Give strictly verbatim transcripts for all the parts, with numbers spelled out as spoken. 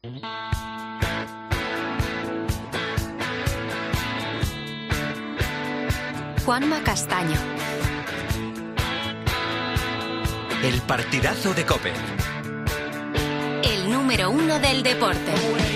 Juanma Castaño. El partidazo de COPE. El número uno del deporte.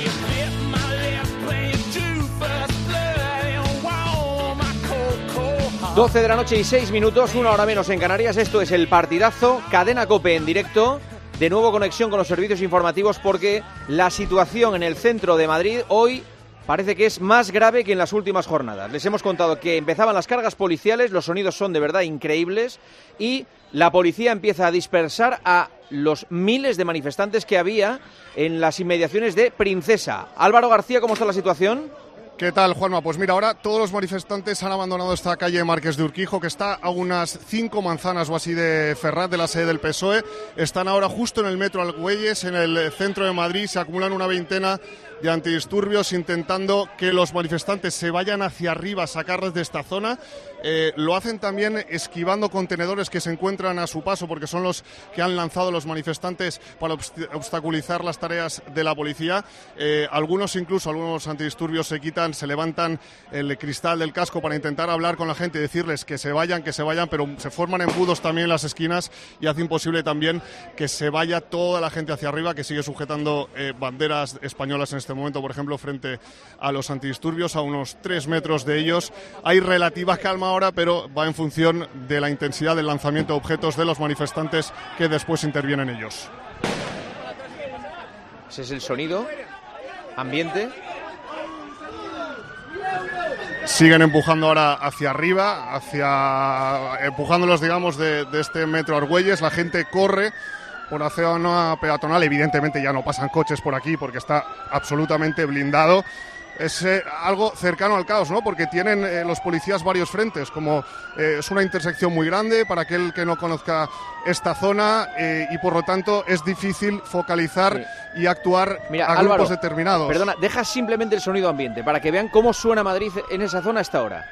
doce de la noche y seis minutos, una hora menos en Canarias. Esto es el partidazo, Cadena COPE en directo. De nuevo conexión con los servicios informativos porque la situación en el centro de Madrid hoy parece que es más grave que en las últimas jornadas. Les hemos contado que empezaban las cargas policiales, los sonidos son de verdad increíbles y la policía empieza a dispersar a los miles de manifestantes que había en las inmediaciones de Princesa. Álvaro García, ¿cómo está la situación? ¿Qué tal, Juanma? Pues mira, ahora todos los manifestantes han abandonado esta calle Marqués de Urquijo, que está a unas cinco manzanas o así de Ferraz, de la sede del P S O E. Están ahora justo en el metro Argüelles, en el centro de Madrid. Se acumulan una veintena de antidisturbios intentando que los manifestantes se vayan hacia arriba, sacarles de esta zona. Eh, lo hacen también esquivando contenedores que se encuentran a su paso, porque son los que han lanzado los manifestantes para obst- obstaculizar las tareas de la policía. Eh, algunos incluso, algunos antidisturbios se quitan, se levantan el cristal del casco para intentar hablar con la gente y decirles que se vayan, que se vayan, pero se forman embudos también en las esquinas y hace imposible también que se vaya toda la gente hacia arriba, que sigue sujetando eh, banderas españolas en este momento, por ejemplo, frente a los antidisturbios, a unos tres metros de ellos. Hay relativa calma ahora, pero va en función de la intensidad del lanzamiento de objetos de los manifestantes que después intervienen ellos. Ese es el sonido ambiente. Siguen empujando ahora hacia arriba, hacia empujándolos, digamos, de, de este metro Argüelles. La gente corre por la zona peatonal. Evidentemente ya no pasan coches por aquí porque está absolutamente blindado. Es eh, algo cercano al caos, ¿no? Porque tienen eh, los policías varios frentes, como eh, es una intersección muy grande para aquel que no conozca esta zona eh, y por lo tanto es difícil focalizar sí. y actuar Mira, a Álvaro, grupos determinados. Perdona, deja simplemente el sonido ambiente para que vean cómo suena Madrid en esa zona a esta hora.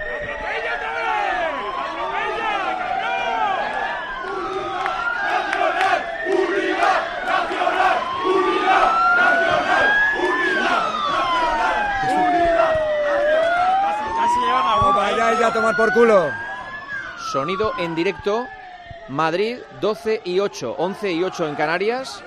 A tomar por culo. Sonido en directo, Madrid, doce y ocho, once y ocho en Canarias.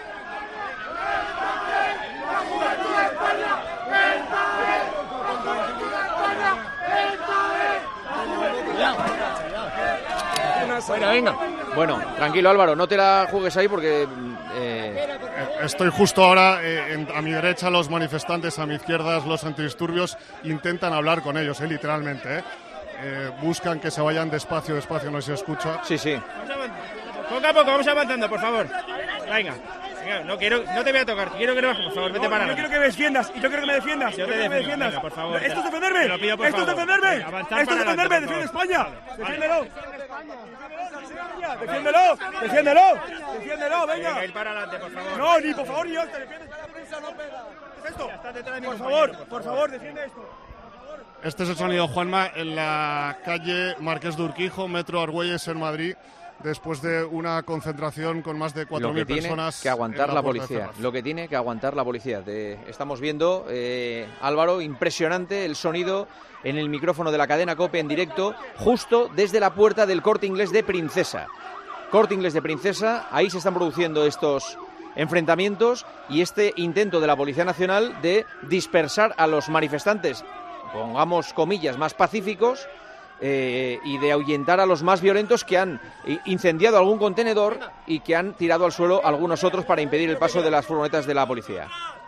Bueno, venga. Bueno, tranquilo Álvaro, no te la juegues ahí porque... Eh... Estoy justo ahora, eh, en, a mi derecha los manifestantes, a mi izquierda los antidisturbios, intentan hablar con ellos, eh, literalmente. Eh. Eh, buscan que se vayan despacio, despacio, no se escucha. Sí, sí. Poco a poco, vamos avanzando, por favor. Venga. Venga, no, quiero, no te voy a tocar, quiero que lo bajes, por favor, vete no, para Yo quiero que me defiendas, y yo quiero que me defiendas. Yo te defiendo, defiendo, me venga, por favor. ¿Esto es defenderme? Te lo pido, por ¿Esto es favor. defenderme? Venga, avanzar ¿Esto es para defenderme? adelante, ¡Defiende por favor. España! ¡Defiéndelo! ¡Defiéndelo! ¡Defiéndelo! ¡Defiéndelo! ¡Venga! Venga, ir para adelante, por favor. No, ni por favor, ni yo, te defiendes. ¿Qué es esto? Por favor, por favor, defiende esto. Este es el sonido, Juanma, en la calle Marqués de Urquijo, metro Argüelles en Madrid, después de una concentración con más de cuatro mil personas. Lo que tiene que aguantar la, la policía, lo que tiene que aguantar la policía. Te estamos viendo, eh, Álvaro, impresionante el sonido en el micrófono de la cadena COPE en directo, justo desde la puerta del Corte Inglés de Princesa. Corte Inglés de Princesa, ahí se están produciendo estos enfrentamientos y este intento de la Policía Nacional de dispersar a los manifestantes, pongamos comillas, más pacíficos, eh, y de ahuyentar a los más violentos que han incendiado algún contenedor y que han tirado al suelo algunos otros para impedir el paso de las furgonetas de la policía.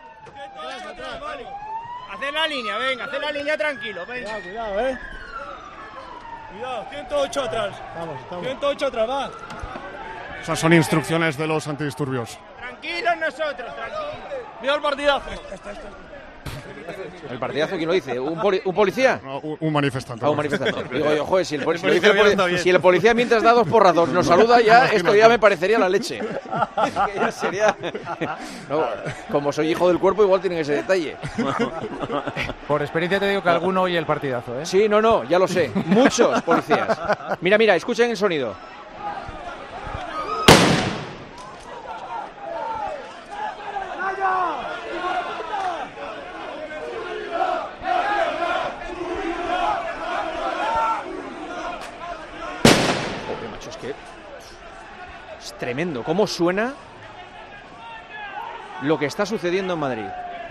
Haced la línea, venga, haced la línea tranquilo, venga. Cuidado, cuidado, eh. Cuidado, ciento ocho atrás. Vamos, estamos. ciento ocho atrás, va. Esas son instrucciones de los antidisturbios. Tranquilos nosotros, tranquilos. Mira el partidazo. ¿El partidazo quién lo dice? ¿Un, poli- un policía? No, un, un manifestante. Ah, un manifestante. Digo yo, joder, si el, poli- si lo dice el, poli- si el policía mientras da dos porrazos nos saluda ya, esto ya me parecería la leche. Que ya sería... No, como soy hijo del cuerpo, igual tienen ese detalle. Por experiencia te digo que alguno oye el partidazo, ¿eh? Sí, no, no, ya lo sé. Muchos policías. Mira, mira, escuchen el sonido. que es tremendo. ¿Cómo suena lo que está sucediendo en Madrid?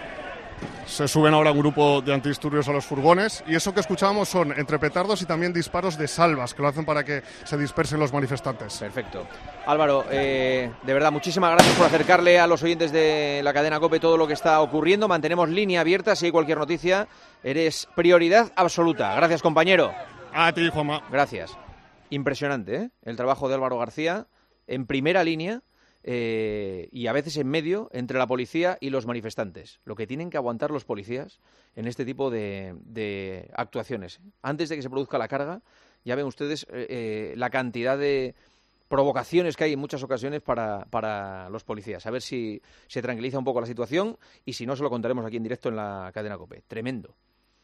Se suben ahora un grupo de antidisturbios a los furgones y eso que escuchábamos son entre petardos y también disparos de salvas que lo hacen para que se dispersen los manifestantes. Perfecto. Álvaro, eh, de verdad, muchísimas gracias por acercarle a los oyentes de la cadena COPE todo lo que está ocurriendo. Mantenemos línea abierta, si hay cualquier noticia, eres prioridad absoluta. Gracias, compañero. A ti, Juanma. Gracias. Impresionante, ¿eh? El trabajo de Álvaro García en primera línea. Eh, y a veces en medio entre la policía y los manifestantes. Lo que tienen que aguantar los policías en este tipo de, de actuaciones. Antes de que se produzca la carga, ya ven ustedes eh, eh, la cantidad de provocaciones que hay en muchas ocasiones para, para los policías. A ver si se tranquiliza un poco la situación y si no, se lo contaremos aquí en directo en la cadena COPE. Tremendo.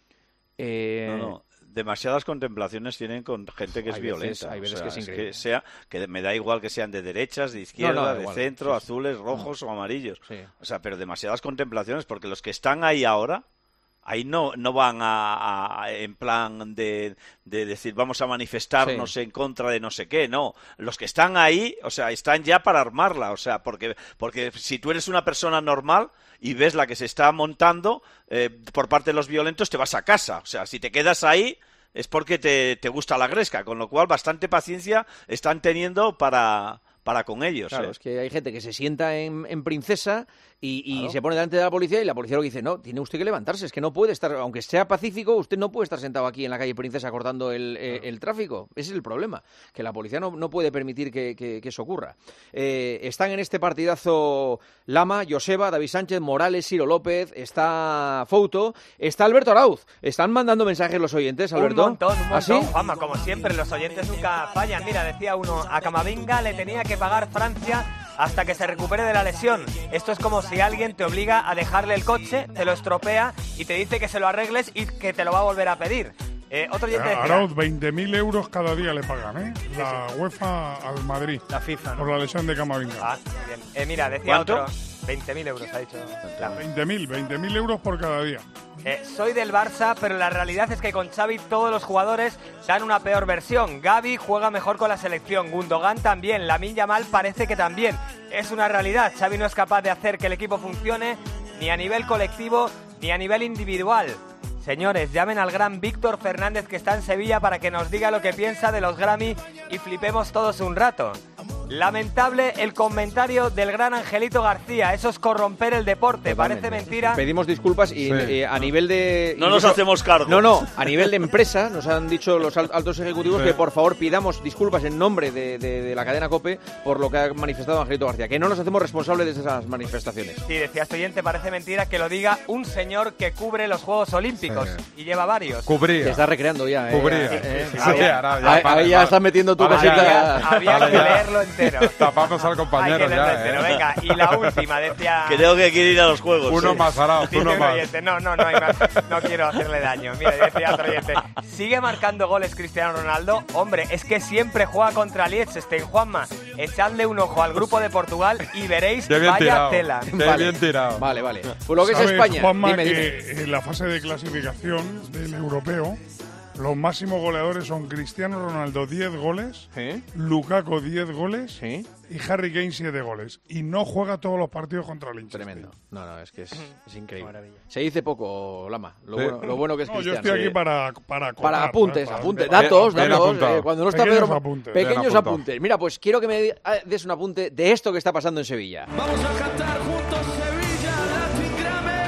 Eh... No, no. Demasiadas contemplaciones tienen con gente que es hay violenta. Veces, hay veces o sea, que es increíble. Es que, sea, que me da igual que sean de derechas, de izquierda, no, no, de igual, centro, sí, sí. azules, rojos no. o amarillos. Sí. O sea, pero demasiadas contemplaciones, porque los que están ahí ahora, ahí no, no van a, a en plan de, de decir vamos a manifestarnos sí. en contra de no sé qué, no. Los que están ahí, o sea, están ya para armarla, o sea, porque, porque si tú eres una persona normal y ves la que se está montando eh, por parte de los violentos, te vas a casa. O sea, si te quedas ahí es porque te, te gusta la gresca, con lo cual bastante paciencia están teniendo para, para con ellos. Claro, ¿eh? es que hay gente que se sienta en, en Princesa y, y claro. se pone delante de la policía y la policía lo que dice, no, tiene usted que levantarse, es que no puede estar, aunque sea pacífico, usted no puede estar sentado aquí en la calle Princesa cortando el, claro. eh, el tráfico. Ese es el problema, que la policía no, no puede permitir que, que, que eso ocurra. Eh, están en este partidazo Lama, Joseba, David Sánchez, Morales, Ciro López, está Fouto, está Alberto Arauz. ¿Están mandando mensajes los oyentes, Alberto? Un montón, un montón, ¿Ah, sí? Juanma, como siempre, los oyentes nunca fallan. Mira, decía uno, a Camavinga le tenía que pagar Francia hasta que se recupere de la lesión. Esto es como si alguien te obliga a dejarle el coche, te lo estropea y te dice que se lo arregles y que te lo va a volver a pedir. Eh, otro oyente decía, Arauz, veinte mil euros cada día le pagan, ¿eh? La UEFA al Madrid. La FIFA, ¿no? Por la lesión de Camavinga. Ah, bien. Eh, mira, decía ¿Cuánto? otro, veinte mil euros, ha dicho. Claro. veinte mil, veinte mil euros por cada día. Eh, soy del Barça, pero la realidad es que con Xavi todos los jugadores dan una peor versión. Gavi juega mejor con la selección, Gundogan también, Lamine Yamal parece que también. Es una realidad, Xavi no es capaz de hacer que el equipo funcione ni a nivel colectivo ni a nivel individual. Señores, llamen al gran Víctor Fernández que está en Sevilla para que nos diga lo que piensa de los Grammy y flipemos todos un rato. Lamentable el comentario del gran Angelito García, eso es corromper el deporte, Totalmente. Parece mentira. Pedimos disculpas y Sí. eh, a nivel de... No nos hacemos cargo. No, no, a nivel de empresa nos han dicho los al- altos ejecutivos Sí. que por favor pidamos disculpas en nombre de, de- de la cadena COPE por lo que ha manifestado Angelito García, que no nos hacemos responsables de esas manifestaciones. Sí, decía este oyente, parece mentira que lo diga un señor que cubre los Juegos Olímpicos y lleva varios. Te Cubría. estás recreando ya, ¿eh? Cubría. Eh, eh, Sí, ahí- sí, ahora ya ahí- para, ahí ya para. estás metiendo tu Para cosita. Había, había Vale, que ya. leerlo entero. Tapamos al Hay compañero que leerlo ya, entero. ¿eh? Venga, y la última, decía... Creo que quiere ir a los juegos. Uno sí. más, Arauz, Dice uno un más. oyente, no, no, no hay más, no quiero hacerle daño. Mira, decía otro oyente, ¿sigue marcando goles Cristiano Ronaldo? Hombre, es que siempre juega contra Liechtenstein, Juanma. Echadle un ojo al grupo de Portugal y veréis, Qué bien vaya tirado. tela. Qué Vale. bien tirado. Vale, vale. Pues lo que es ¿Sabes, España. Juanma, Dime, que dime. en la fase de clasificación del europeo, los máximos goleadores son Cristiano Ronaldo, diez goles, ¿Sí? Lukaku, diez goles, ¿Sí? y Harry Kane, siete goles. Y no juega todos los partidos contra el Liechtenstein. Tremendo. No, no, es que es, es increíble. Maravilla. Se dice poco, Lama. Lo, Sí. bueno, lo bueno que es No, yo Cristiano. estoy aquí Sí. para para, acotar, Para apuntes, ¿sabes? apuntes, Para- datos, bien datos. apuntado. eh, cuando no está Pequeños Pedro, apuntes. pequeños Bien apuntado. apuntes. Mira, pues quiero que me des un apunte de esto que está pasando en Sevilla. Vamos a cantar juntos Sevilla, Latin Grammy.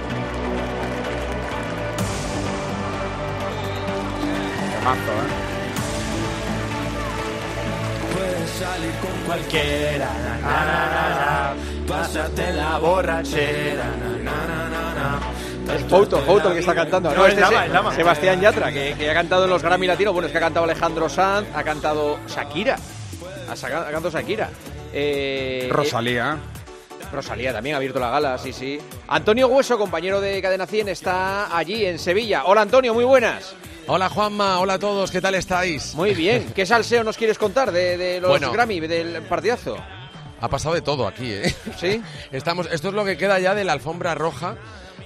Temazo, ¿eh? Puedes salir con cualquiera, na, na, na, na, na. Pásate la borrachera, na, na, na, na, na. Es Fouto, Fouto el que está cantando. No, No, este es Lama, es es Lama. Sebastián Yatra, que, que ha cantado en los Grammy Latinos. Bueno, es que ha cantado Alejandro Sanz, ha cantado Shakira. Ha, saca- ha cantado Shakira. Eh, Rosalía. eh, Rosalía también ha abierto la gala, sí, sí. Antonio Hueso, compañero de Cadena cien, está allí en Sevilla. Hola, Antonio, muy buenas. Hola Juanma, hola a todos, ¿qué tal estáis? Muy bien. ¿Qué salseo nos quieres contar de, de los Bueno. Grammy, del partidazo? Ha pasado de todo aquí, ¿eh? ¿Sí? Estamos, esto es lo que queda ya de la alfombra roja.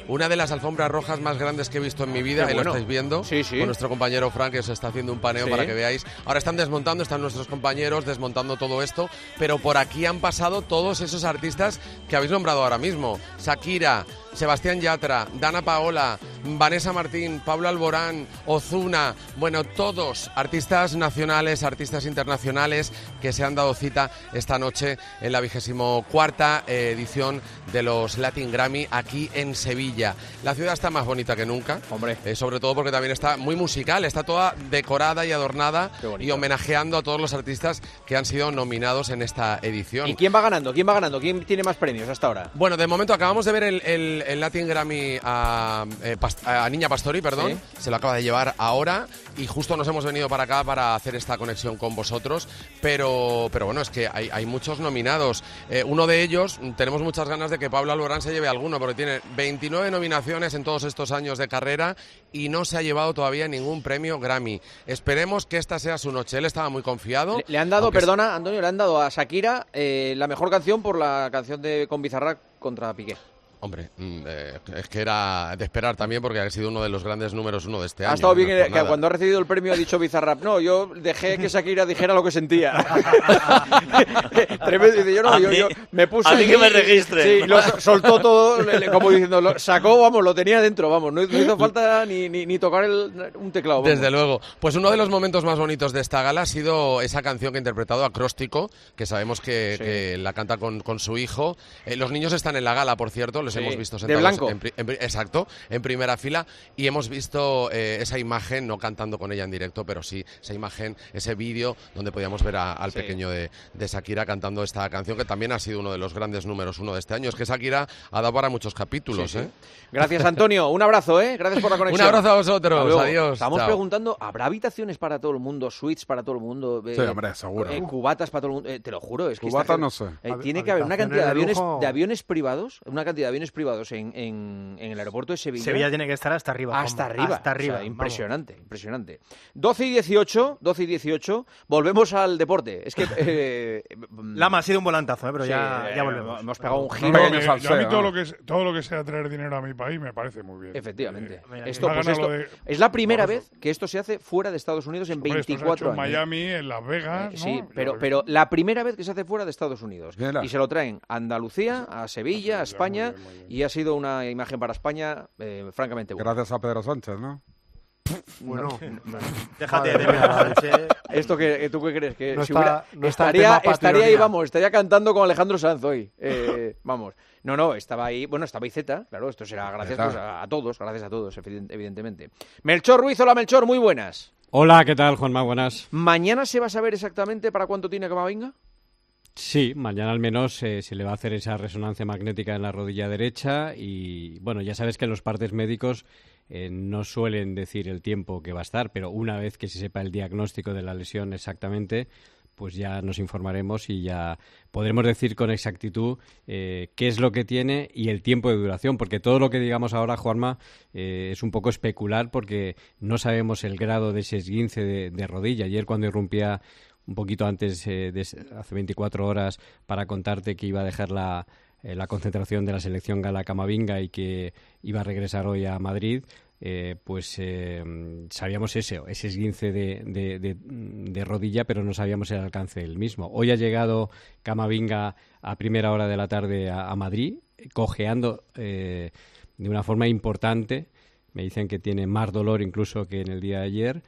una de las alfombras rojas más grandes que he visto en mi vida, Qué ahí bueno. lo estáis viendo, sí, sí. con nuestro compañero Frank, que os está haciendo un paneo Sí. para que veáis. Ahora están desmontando, están nuestros compañeros desmontando todo esto, pero por aquí han pasado todos esos artistas que habéis nombrado ahora mismo. Shakira, Sebastián Yatra, Dana Paola, Vanessa Martín, Pablo Alborán, Ozuna, bueno, todos artistas nacionales, artistas internacionales que se han dado cita esta noche en la vigésimo cuarta edición de los Latin Grammy aquí en Sevilla. La ciudad está más bonita que nunca, hombre, eh, sobre todo porque también está muy musical, está toda decorada y adornada y homenajeando a todos los artistas que han sido nominados en esta edición. ¿Y quién va ganando? ¿Quién va ganando? ¿Quién tiene más premios hasta ahora? Bueno, de momento acabamos de ver el, el, el Latin Grammy a, eh, Past- a Niña Pastori, perdón, Sí. se lo acaba de llevar ahora y justo nos hemos venido para acá para hacer esta conexión con vosotros, pero, pero bueno, es que hay, hay muchos nominados. Eh, uno de ellos, tenemos muchas ganas de que Pablo Alborán se lleve alguno, porque tiene veintinueve nominaciones en todos estos años de carrera y no se ha llevado todavía ningún premio Grammy. Esperemos que esta sea su noche. Él estaba muy confiado. Le, le han dado, aunque perdona, Antonio, le han dado a Shakira eh, la mejor canción por la canción de con Bizarrap contra Piqué. Hombre, mm, eh, es que era de esperar también porque ha sido uno de los grandes números uno de este año. Ha estado no bien es que, por que nada. cuando ha recibido el premio ha dicho Bizarrap, no, yo dejé que Shakira dijera lo que sentía. Tremendo, dice, yo no, A yo, mí- yo me puse a mí aquí que me y- registre. Sí, lo so- soltó todo, le- le- como diciendo, lo sacó, vamos, lo tenía dentro, vamos, no, no hizo falta ni, ni, ni tocar el, un teclado. Vamos. Desde luego. Pues uno de los momentos más bonitos de esta gala ha sido esa canción que ha interpretado Acróstico, que sabemos que, Sí. que la canta con, con su hijo. Eh, los niños están en la gala, por cierto, los Sí, hemos visto de sentados blanco. En, pri- en pri- exacto, en primera fila y hemos visto eh, esa imagen, no cantando con ella en directo, pero sí esa imagen, ese vídeo donde podíamos ver a- al Sí. pequeño de, de Shakira cantando esta canción que también ha sido uno de los grandes números uno de este año. Es que Shakira ha dado para muchos capítulos. Sí, sí. ¿eh? Gracias, Antonio. Un abrazo, ¿eh? Gracias por la conexión. Un abrazo a vosotros. Hasta luego. Adiós. Estamos Chao. preguntando, ¿habrá habitaciones para todo el mundo, suites para todo el mundo? Sí, hombre, seguro. eh, cubatas para todo el mundo. Eh, te lo juro, es que Cubatas esta gente- no sé. eh, Hab- tiene que haber una cantidad de habitaciones aviones, de lujo. de aviones privados, una cantidad de aviones privados en, en, en el aeropuerto de Sevilla. Sevilla tiene que estar hasta arriba. Hasta Juanma, arriba. Hasta arriba. O sea, impresionante, impresionante. doce y dieciocho, doce y dieciocho, volvemos al deporte. Es que... Eh, Lama ha sido un volantazo, ¿eh? pero sí, ya, eh, ya volvemos. Hemos pegado un No, giro. no, pequeño me- salseo, yo a mí todo ¿no? lo, que, es- todo lo que sea traer dinero a mi país me parece muy bien. Efectivamente. Mira, Esto, me ha pues ganado esto- lo de- es la primera Vamos. vez que esto se hace fuera de Estados Unidos en Hombre, esto se ha veinticuatro hecho en años. Miami, en Las Vegas, Eh, ¿no? Sí, pero, Yo- pero la primera vez que se hace fuera de Estados Unidos. Mira. Y se lo traen a Andalucía, a Sevilla, a España, muy bien, muy bien. y ha sido una imagen para España eh, francamente buena. Gracias a Pedro Sánchez, ¿no? Bueno, Déjate de mirar. ¿Esto que tú qué crees? Que No si está- hubiera- no está el estaría, tema estaría ahí, patrimonía. vamos, estaría cantando con Alejandro Sanz hoy. Eh, vamos. No, no, estaba ahí, bueno, estaba Iceta, claro, esto será gracias Zeta. pues, a, a todos, gracias a todos, evident- evidentemente. Melchor Ruiz, hola Melchor, muy buenas. Hola, ¿qué tal, Juanma? Buenas. ¿Mañana se va a saber exactamente para cuánto tiene Camavinga? Sí, mañana al menos eh, se le va a hacer esa resonancia magnética en la rodilla derecha y, bueno, ya sabes que los partes médicos eh, no suelen decir el tiempo que va a estar, pero una vez que se sepa el diagnóstico de la lesión exactamente, pues ya nos informaremos y ya podremos decir con exactitud eh, qué es lo que tiene y el tiempo de duración, porque todo lo que digamos ahora, Juanma, eh, es un poco especular porque no sabemos el grado de ese esguince de, de rodilla. Ayer cuando irrumpía un poquito antes, eh, de, hace veinticuatro horas, para contarte que iba a dejar la, eh, la concentración de la selección gala Camavinga y que iba a regresar hoy a Madrid, eh, pues eh, sabíamos ese, ese esguince de, de, de, de rodilla, pero no sabíamos el alcance del mismo. Hoy ha llegado Camavinga a primera hora de la tarde a, a Madrid, cojeando eh, de una forma importante. Me dicen que tiene más dolor incluso que en el día de ayer.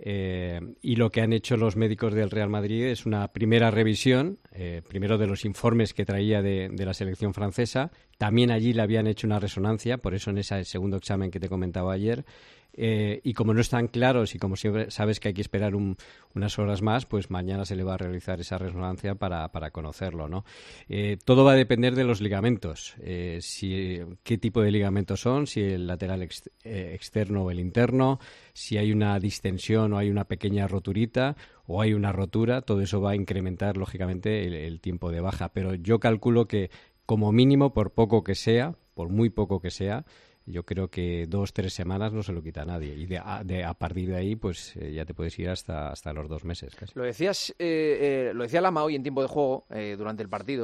Eh, y lo que han hecho los médicos del Real Madrid es una primera revisión, eh, primero de los informes que traía de, de la selección francesa. También allí le habían hecho una resonancia, por eso en ese segundo examen que te comentaba ayer. Eh, y como no están claros y como siempre sabes que hay que esperar un, unas horas más, pues mañana se le va a realizar esa resonancia para, para conocerlo, ¿no? Eh, todo va a depender de los ligamentos, eh, si, qué tipo de ligamentos son, si el lateral ex, eh, externo o el interno, si hay una distensión o hay una pequeña roturita o hay una rotura, todo eso va a incrementar lógicamente el, el tiempo de baja, pero yo calculo que como mínimo, por poco que sea, por muy poco que sea, yo creo que dos, tres semanas no se lo quita a nadie. Y de, a, de, a partir de ahí, pues eh, ya te puedes ir hasta, hasta los dos meses casi. Lo decías, eh, eh, lo decía Lama hoy en tiempo de juego, eh, durante el partido,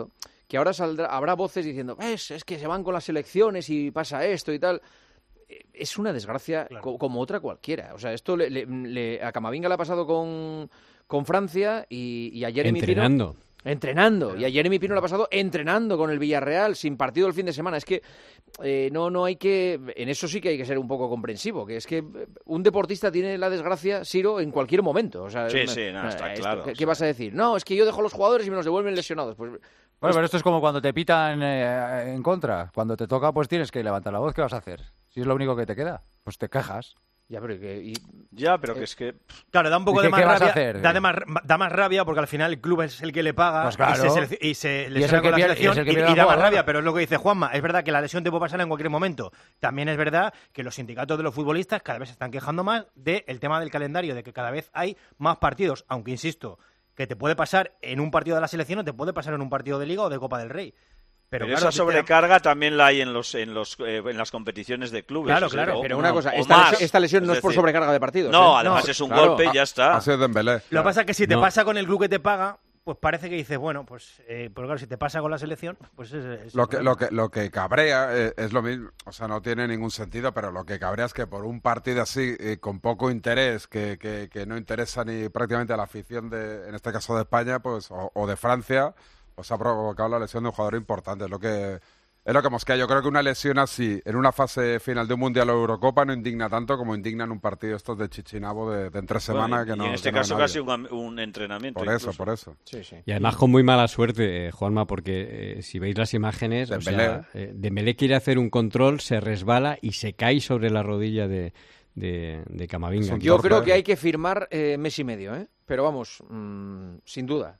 que ahora saldrá, habrá voces diciendo, ves, es que se van con las elecciones y pasa esto y tal. Es una desgracia claro. co como otra cualquiera. O sea, esto le, le, le, a Camavinga le ha pasado con, con Francia y, y a Jeremy Entrenando. Pino... Entrenando. Y a Jeremy Pino le ha pasado entrenando con el Villarreal, sin partido el fin de semana. Es que eh, no, no hay que... En eso sí que hay que ser un poco comprensivo, que es que un deportista tiene la desgracia, Siro, en cualquier momento. O sea, sí, sí, no, está esto, claro. ¿Qué, ¿Qué vas a decir? No, es que yo dejo a los jugadores y me los devuelven lesionados. Pues... Bueno, pero esto es como cuando te pitan eh, en contra. Cuando te toca, pues tienes que levantar la voz. ¿Qué vas a hacer? Si es lo único que te queda, pues te quejas. Ya, pero que... Y... Ya, pero que es que... Claro, da un poco qué, de más qué vas a rabia. hacer? Da, de más, da más rabia porque al final el club es el que le paga pues claro. y se, y se y es el que con la pierde, selección y, es el que y, pierde y da más jugador. rabia. Pero es lo que dice Juanma. Es verdad que la lesión te puede pasar en cualquier momento. También es verdad que los sindicatos de los futbolistas cada vez se están quejando más del tema del calendario, de que cada vez hay más partidos. Aunque, insisto, que te puede pasar en un partido de la selección o te puede pasar en un partido de Liga o de Copa del Rey. Pero, Pero claro, esa sobrecarga también la hay en los en los eh, en las competiciones de clubes. Claro, claro. O, pero una no, cosa, o esta, más, lesión, esta lesión no es, es por decir, sobrecarga de partidos. No, ¿eh? además no, es un claro. golpe y ya está. Ha sido Dembélé. Lo que Claro. pasa es que si te No. pasa con el club que te paga, pues parece que dices, bueno, pues, eh, pues claro, si te pasa con la selección, pues es... es Lo que, lo, que, lo que cabrea eh, es lo mismo, o sea, no tiene ningún sentido, pero lo que cabrea es que por un partido así, eh, con poco interés, que, que, que no interesa ni prácticamente a la afición, de, en este caso de España, pues o, o de Francia, pues ha provocado la lesión de un jugador importante. Es lo que... Es lo que mosquea. Yo creo que una lesión así, en una fase final de un Mundial o Eurocopa, no indigna tanto como indignan un partido estos de Chichinabo de, de entre semana. Bueno, que y no, en este que no caso ve nadie. casi un, un entrenamiento. Por eso, incluso. por eso. Sí, sí. Y además con muy mala suerte, eh, Juanma, porque eh, si veis las imágenes, Dembélé. o sea, eh, Dembélé quiere hacer un control, se resbala y se cae sobre la rodilla de, de, de Camavinga. Yo creo que hay que firmar eh, mes y medio, ¿eh? Pero vamos, mmm, sin duda.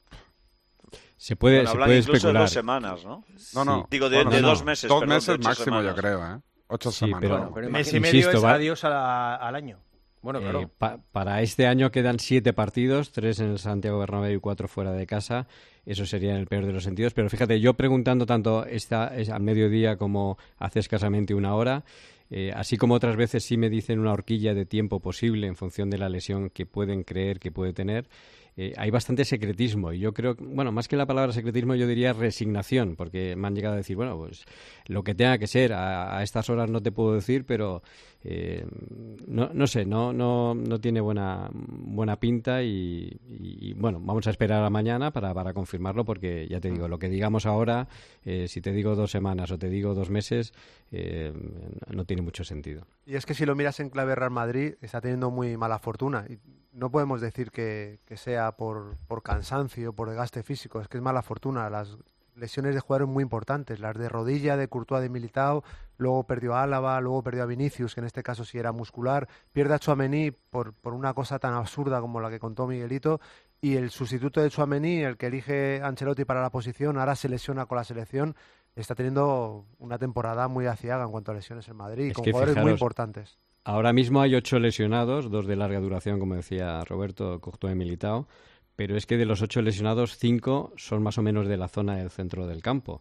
Se puede, Bueno, se hablan puede incluso especular. de dos semanas, ¿no? No, no. Digo, de, Bueno, de no, dos no. meses. Dos perdón, meses de ocho máximo, semanas. yo creo, ¿eh? Ocho Sí, semanas. pero- Bueno, pero Mes y imagino- medio insisto, es va- adiós a la- al año. Bueno, Eh, claro. pa- para este año quedan siete partidos, tres en el Santiago Bernabéu y cuatro fuera de casa. Eso sería en el peor de los sentidos. Pero fíjate, yo preguntando tanto esta, es al mediodía como hace escasamente una hora, eh, así como otras veces sí me dicen una horquilla de tiempo posible en función de la lesión que pueden creer que puede tener, eh, hay bastante secretismo. Y yo creo, bueno, más que la palabra secretismo, yo diría resignación, porque me han llegado a decir, bueno, pues lo que tenga que ser, a, a estas horas no te puedo decir, pero eh, no, no sé, no, no, no tiene buena, buena pinta y, y, y, bueno, vamos a esperar a mañana para, para confirmarlo, porque ya te digo, lo que digamos ahora, eh, si te digo dos semanas o te digo dos meses, eh, no tiene mucho sentido. Y es que si lo miras en clave Real Madrid, está teniendo muy mala fortuna. Y no podemos decir que, que sea por, por cansancio, por desgaste físico, es que es mala fortuna. Las lesiones de jugadores muy importantes, las de rodilla, de Courtois, de Militao, luego perdió a Álava, luego perdió a Vinicius, que en este caso sí era muscular, pierde a Tchouaméni por, por una cosa tan absurda como la que contó Miguelito, y el sustituto de Tchouaméni, el que elige Ancelotti para la posición, ahora se lesiona con la selección, está teniendo una temporada muy aciaga en cuanto a lesiones en Madrid, Es con que jugadores muy fijaros, importantes. Ahora mismo hay ocho lesionados, dos de larga duración, como decía Roberto, Courtois y Militao, pero es que de los ocho lesionados, cinco son más o menos de la zona del centro del campo.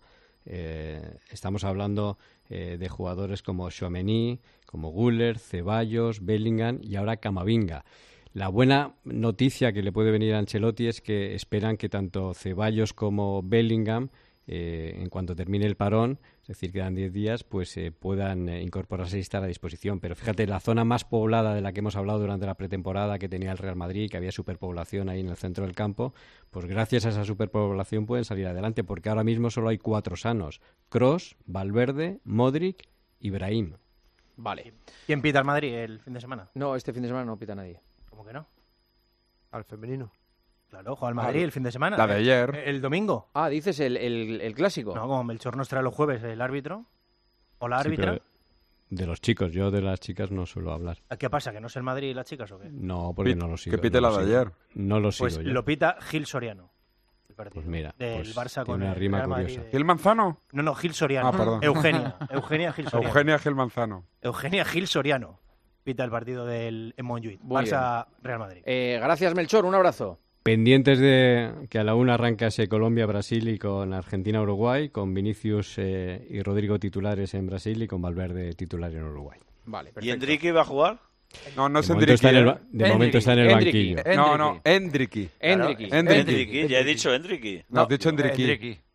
Eh, estamos hablando eh, de jugadores como Tchouaméni, como Güler, Ceballos, Bellingham y ahora Camavinga. La buena noticia que le puede venir a Ancelotti es que esperan que tanto Ceballos como Bellingham, eh, en cuanto termine el parón, es decir, quedan diez días, pues eh, puedan eh, incorporarse y estar a disposición. Pero fíjate, la zona más poblada de la que hemos hablado durante la pretemporada, que tenía el Real Madrid, que había superpoblación ahí en el centro del campo, pues gracias a esa superpoblación pueden salir adelante, porque ahora mismo solo hay cuatro sanos: Kroos, Valverde, Modric y Brahim. Vale. ¿Quién pita al Madrid el fin de semana? No, este fin de semana no pita nadie. ¿Cómo que no? Al femenino. Claro, juega al Madrid Ah, el fin de semana. la de ayer. El, el domingo. Ah, dices el, el, el clásico. No, como Melchor nos trae los jueves el árbitro. O la Sí, árbitra. pero de los chicos, yo de las chicas no suelo hablar. ¿Qué pasa? ¿Que no es el Madrid y las chicas o qué? No, porque Pit- no lo sigo. que pite no la lo de sigo. ayer. No lo sigo Pues yo. lo pita Gil Soriano. El partido. Pues mira, Del pues Barça tiene con una el rima Real Madrid curiosa. de- ¿Gil Manzano? No, no, Gil Soriano. Ah, perdón. Eugenia. Eugenia Gil Soriano. Eugenia Gil Manzano. Eugenia Gil Soriano. Pita el partido del en Montjuïc. Muy Barça Real Madrid. Eh, gracias, Melchor. Un abrazo. Pendientes de que a la una arrancase Colombia-Brasil y con Argentina-Uruguay, con Vinicius eh, y Rodrigo titulares en Brasil y con Valverde titular en Uruguay. Vale, ¿Y Enrique va a jugar? No, no es De momento Endricky. está en el, ¿eh? ba- de momento está en el Endricky. banquillo. No, no, Endricky. Endricky. Endricky. Enrique, ya he dicho Enrique. No, has dicho Endricky. Endricky.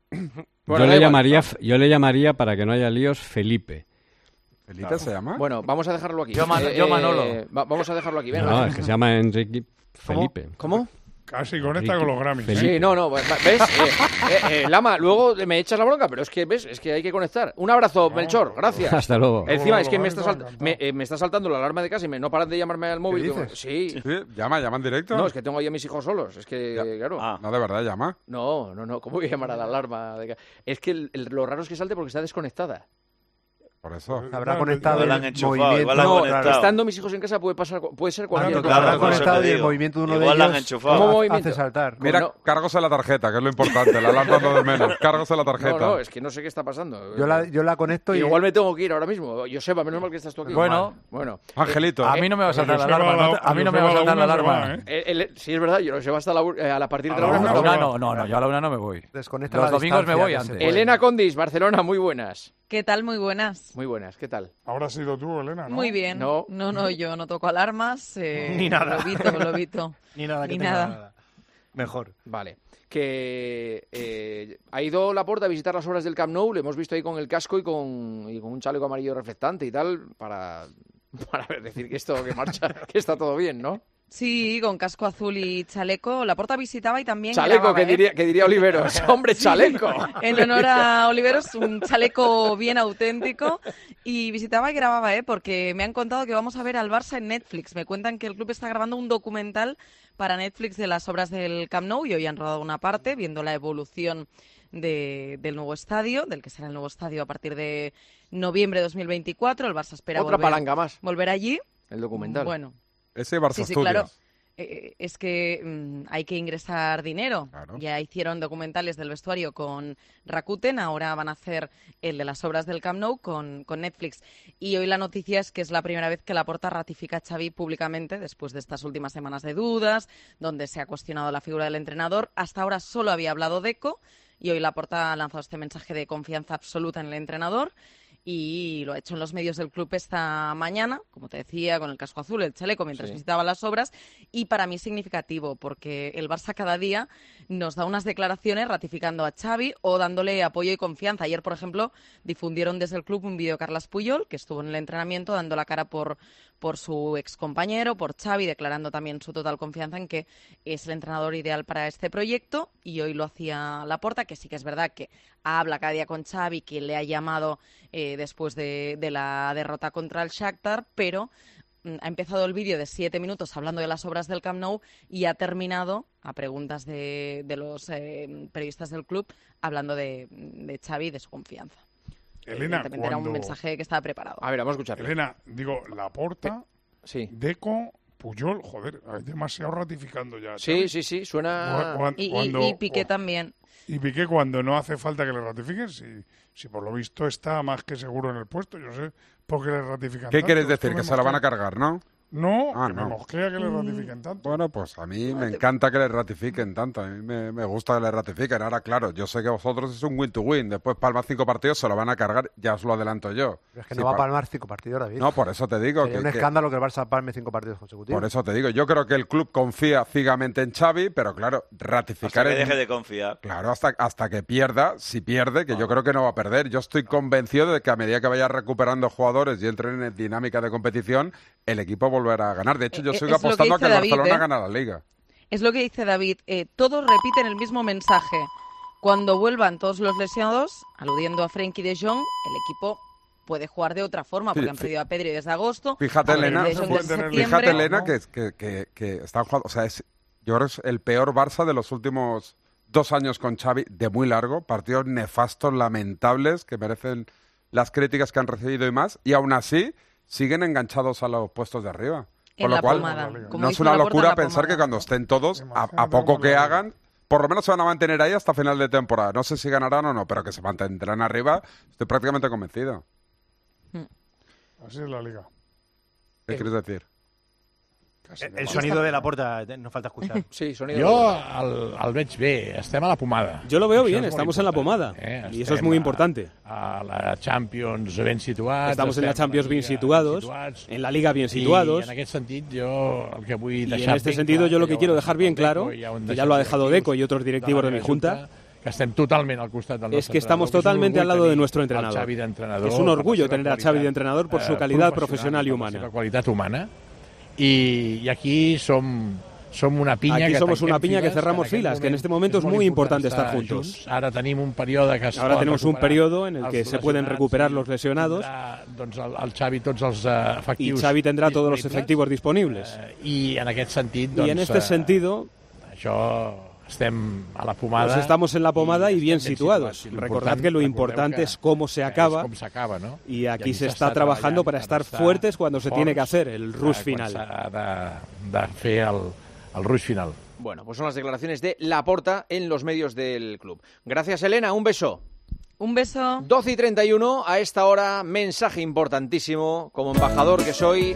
Bueno, yo, da le igual. llamaría, yo le llamaría, para que no haya líos, Felipe. ¿Felipe Claro. se llama? Bueno, vamos a dejarlo aquí. Yo, Man- Eh, yo Manolo. eh, va- vamos a dejarlo aquí. Venga. No, es que se llama Enrique Felipe. ¿Cómo? Casi conecta con los Grammys. Felipe. Sí, no, no, ¿ves? Eh, eh, eh, Lama, luego me echas la bronca, pero es que, ¿ves? Es que hay que conectar. Un abrazo, Melchor, gracias. Hasta luego. Encima, es que me está, salt- me, eh, me está saltando la alarma de casa y me, no paran de llamarme al móvil. ¿Qué Digo, dices? Sí. Sí, llama, llama en directo. No, es que tengo ahí a mis hijos solos. Es que, Ya. claro. Ah. No, de verdad, llama. No, no, no. ¿Cómo voy a llamar a la alarma? de ca- Es que el- el- lo raro es que salte porque está desconectada. Por eso. Habrá Claro, conectado igual el han enchufado, movimiento. igual han No, conectado. estando mis hijos en casa puede pasar, puede ser cualquier Claro, cosa. habrá Claro, por eso conectado te y el digo. movimiento de uno Igual de la han ellos enchufado. ¿Cómo hace movimiento? saltar. Mira, no. cargos en la tarjeta, que es lo importante. La alarma no de menos. Cargos en la tarjeta. No, no, es que no sé qué está pasando. Yo la, yo la conecto y... Igual me tengo que ir ahora mismo. Joseba, menos mal que estás tú aquí. Bueno. Bueno. Angelito. A mí no me va a saltar la Joseba alarma. a la- no te- A mí no me Joseba va a a la saltar la una se alarma. va, ¿eh? El- el- sí, es verdad, yo no sé, va hasta la, eh, a la partir de A la la una. una no A la está. una no, no, no, yo a la una no me voy. Desconecta Los la domingos me distancia voy que antes. se puede. Elena Condis, Barcelona, muy buenas. ¿Qué tal? Muy buenas. Muy buenas, ¿qué tal? Ahora has sido tú, Elena, ¿no? Muy bien. No. no, no, yo no toco alarmas. eh, Ni nada. Lo evito, lo evito. Ni nada que Ni tenga nada. nada. Mejor. Vale. Que eh, ha ido Laporta a visitar las obras del Camp Nou, le hemos visto ahí con el casco y con, y con un chaleco amarillo reflectante y tal, para, para decir que esto que marcha, que está todo bien, ¿no? Sí, con casco azul y chaleco. Laporta visitaba y también Chaleco, grababa, que ¿eh? diría, que diría Oliveros. ¡Hombre, chaleco! En honor a Oliveros, un chaleco bien auténtico. Y visitaba y grababa, ¿eh? Porque me han contado que vamos a ver al Barça en Netflix. Me cuentan que el club está grabando un documental para Netflix de las obras del Camp Nou y hoy han rodado una parte viendo la evolución de, del nuevo estadio, del que será el nuevo estadio a partir de noviembre de dos mil veinticuatro. El Barça espera Otra volver, palanca más. volver allí. El documental. Bueno, Ese Barça sí, sí, Studios. claro. Eh, es que mm, hay que ingresar dinero. Claro. Ya hicieron documentales del vestuario con Rakuten, ahora van a hacer el de las obras del Camp Nou con, con Netflix. Y hoy la noticia es que es la primera vez que Laporta ratifica a Xavi públicamente, después de estas últimas semanas de dudas, donde se ha cuestionado la figura del entrenador. Hasta ahora solo había hablado Deco y hoy Laporta ha lanzado este mensaje de confianza absoluta en el entrenador. Y lo ha hecho en los medios del club esta mañana, como te decía, con el casco azul, el chaleco, mientras Sí. visitaba las obras. Y para mí es significativo, porque el Barça cada día nos da unas declaraciones ratificando a Xavi o dándole apoyo y confianza. Ayer, por ejemplo, difundieron desde el club un vídeo de Carles Puyol, que estuvo en el entrenamiento dando la cara por, por su excompañero, por Xavi, declarando también su total confianza en que es el entrenador ideal para este proyecto. Y hoy lo hacía Laporta, que sí que es verdad que habla cada día con Xavi, que le ha llamado eh, después de, de la derrota contra el Shakhtar, pero mm, ha empezado el vídeo de siete minutos hablando de las obras del Camp Nou y ha terminado, a preguntas de, de los eh, periodistas del club, hablando de, de Xavi y de su confianza. Elena, Evidentemente era un cuando- mensaje que estaba preparado. A ver, vamos a escucharlo. Elena, digo, Laporta, Sí. Deco, Puyol, joder, hay demasiado ratificando ya. Sí, ¿sabes? sí, sí, suena... Cuan- Y, y- cuando- y Piqué también. Y Piqué cuando no hace falta que le ratifiquen, si, si por lo visto está más que seguro en el puesto, yo sé por qué le ratifican ¿Qué tanto. quieres Esto decir? me Que se la van a mosquea. cargar, ¿no? No, Ah, que no. me mosquea que le ratifiquen tanto. Bueno, pues a mí me encanta que le ratifiquen tanto. A mí me, me gusta que le ratifiquen. Ahora, claro, yo sé que vosotros es un win to win. Después palma cinco partidos, se lo van a cargar. Ya os lo adelanto yo. Pero es que Si no va a pa- palmar cinco partidos, David. No, por eso te digo Sería que, un que- escándalo que el Barça palme cinco partidos consecutivos. por eso te digo. Yo creo que el club confía ciegamente en Xavi, pero claro, ratificar Hasta que en- deje de confiar. Claro, hasta, hasta que pierda, si pierde, que yo creo que no va a perder. Yo estoy convencido de que a medida que vaya recuperando jugadores y entren en dinámica de competición, el equipo volverá a ganar. De hecho, yo Eh, sigo es lo que apostando a que dice el David, Barcelona ¿eh? gana la Liga. Es lo que dice David. Eh, todos repiten el mismo mensaje. Cuando vuelvan todos los lesionados, aludiendo a Frenkie de Jong, el equipo puede jugar de otra forma, porque Sí, han sí. perdido a Pedri desde agosto. Fíjate, a Elena, De Jong desde septiembre. fíjate, Elena, que, que, que, que están jugando, o sea, es, yo creo que es el peor Barça de los últimos dos años con Xavi, de muy largo, partidos nefastos, lamentables, que merecen las críticas que han recibido y más, y aún así siguen enganchados a los puestos de arriba. En Con la lo cual, pomada, como no es dice una Laporta, locura en la pensar pomada. que cuando estén todos, a, a poco que hagan, por lo menos se van a mantener ahí hasta final de temporada. No sé si ganarán o no, pero que se mantendrán arriba, estoy prácticamente convencido. Así es la Liga. ¿Qué quieres decir? El, el sonido de Laporta, eh, nos falta escuchar. Sí, sonido Jo el, el veig bé, estem a la pomada. Yo lo veo Això bien, és molt estamos en la important, pomada. eh? Y eso es Estem muy a- importante. A la Champions ben situats. Estamos en la estem Champions bien Lliga situados, situats. en la Liga bien I situados. en aquest sentit jo el que vull Y deixar en este ben sentido clar, yo lo ja que ho quiero ha dejar deixat bien el Deco, claro, ja ho han que ya deixat lo ha els dejado directius Deco y otros de directivos de la mi junta, Junta, que estem totalment al costat del nostre Es que estamos totalmente al lado de nuestro entrenador. Es un orgullo tener a Xavi de entrenador por su calidad profesional y humana. Per la qualitat humana. I, i aquí som, som una pinya aquí que somos una piña files, que cerramos en filas, moment, que en este momento es muy importante estar juntos. Junts. Ara tenim un període que es Ahora pot tenemos un recuperar periodo en el que els se pueden lesionats recuperar i los lesionados. tindrà, doncs, el, el Xavi tots els uh, Y efectius Xavi tendrá todos los disponibles. efectivos disponibles. Uh, I en aquest sentit, doncs, Y en este uh, sentido, això estem a la pomada. pues estamos en la pomada y, bien situados. situats. Recordad que lo importante es cómo se acaba. Com s'acaba, no? Y aquí I se está trabajando para estar fuertes cuando se tiene que hacer el rush final. De, de fer el, el rush final. Bueno, pues son las declaraciones de Laporta en los medios del club. Gracias, Elena. Un beso. Un beso. doce y treinta y uno, a esta hora, mensaje importantísimo, como embajador que soy,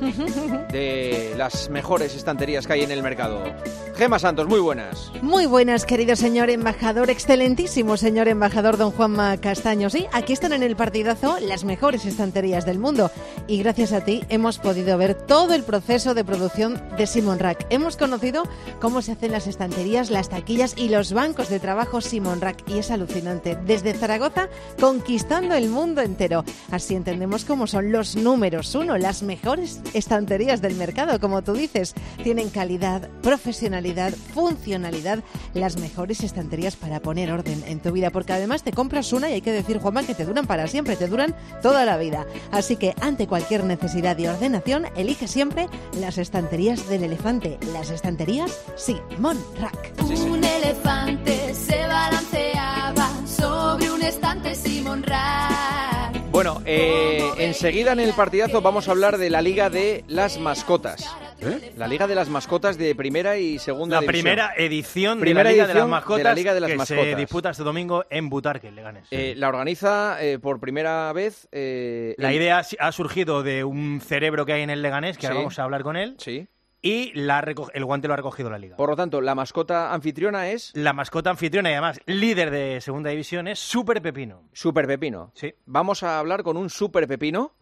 de las mejores estanterías que hay en el mercado. Gema Santos, muy buenas. Muy buenas, querido señor embajador, excelentísimo señor embajador don Juanma Castaño. Sí, aquí están en el partidazo las mejores estanterías del mundo. Y gracias a ti hemos podido ver todo el proceso de producción de Simon Rack. Hemos conocido cómo se hacen las estanterías, las taquillas y los bancos de trabajo Simon Rack. Y es alucinante. Desde Zaragoza, conquistando el mundo entero. Así entendemos cómo son los números uno, las mejores estanterías del mercado, como tú dices. Tienen calidad, profesionalidad, funcionalidad, las mejores estanterías para poner orden en tu vida, porque además te compras una y hay que decir, Juanma, que te duran para siempre, te duran toda la vida. Así que ante cualquier necesidad de ordenación, elige siempre las estanterías del elefante. Las estanterías Simon Rack. Un elefante se balanceaba sobre un estante Simon Rack. Bueno, eh, enseguida en el partidazo vamos a hablar de la Liga de las Mascotas. ¿Eh? La Liga de las Mascotas de primera y segunda La división. primera edición Primera de la Liga de las edición Mascotas de la Liga de las que Mascotas. se disputa este domingo en Butarque, en Leganés. Eh, la organiza eh, por primera vez... Eh, La el- idea ha surgido de un cerebro que hay en el Leganés, que ahora Sí. vamos a hablar con él. Sí. Y la ha reco- el guante lo ha recogido la Liga. Por lo tanto, la mascota anfitriona es... La mascota anfitriona y además líder de segunda división es Super Pepino. Super Pepino. Sí. Vamos a hablar con un Super Pepino.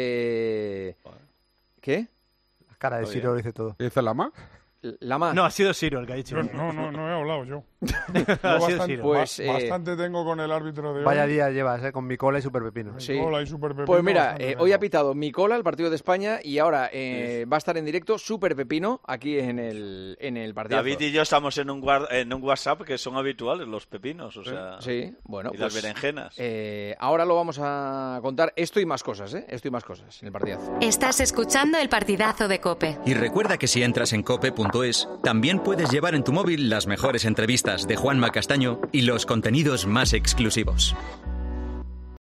eh, ¿Qué? La cara de Ciro lo dice todo. ¿Dice Lama? Lama. No, ha sido Ciro el que ha dicho. Yo no, no, no he hablado yo. Ha Yo sido bastante, Ciro. Pues, ba- eh, bastante tengo con el árbitro de hoy. Vaya día llevas, ¿eh? Con Micola y Super Pepino. Sí. Hola, y Super Pepino, Pues mira, bastante eh, tengo. hoy ha pitado Micola el partido de España y ahora eh, va a estar en directo Super Pepino aquí en el, en el partido. David y yo estamos en un, guar- en un WhatsApp que son habituales, los pepinos, o sea, Sí, bueno, y las pues, berenjenas. eh, ahora lo vamos a contar esto y más cosas, ¿eh? Esto y más cosas en el partidazo. Estás escuchando el partidazo de COPE. Y recuerda que si entras en cope punto es, también puedes llevar en tu móvil las mejores entrevistas de Juanma Castaño y los contenidos más exclusivos.